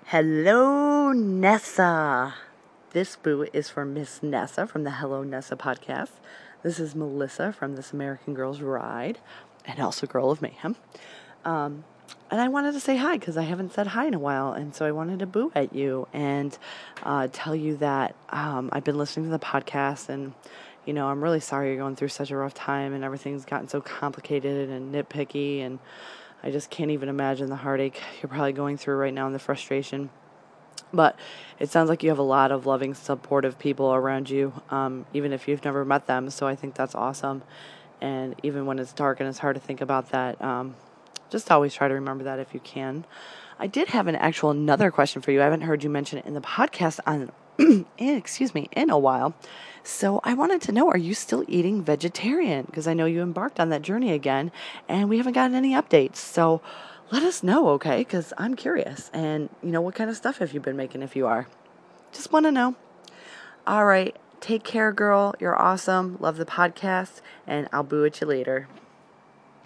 Hello, Nessa. This boo is for Miss Nessa from the Hello Nessa podcast. This is Melissa from This American Girls Ride and also Girl of Mayhem. And I wanted to say hi because I haven't said hi in a while, and so I wanted to boo at you and tell you that I've been listening to the podcast, and I'm really sorry you're going through such a rough time and everything's gotten so complicated and nitpicky, and I just can't even imagine the heartache you're probably going through right now and the frustration. But it sounds like you have a lot of loving, supportive people around you, even if you've never met them. So I think that's awesome. And even when it's dark and it's hard to think about that, just always try to remember that if you can. I did have another question for you. I haven't heard you mention it in the podcast in a while. So I wanted to know, are you still eating vegetarian? Because I know you embarked on that journey again, and we haven't gotten any updates. So let us know, okay? Because I'm curious. And, what kind of stuff have you been making if you are? Just want to know. All right. Take care, girl. You're awesome. Love the podcast. And I'll boo at you later.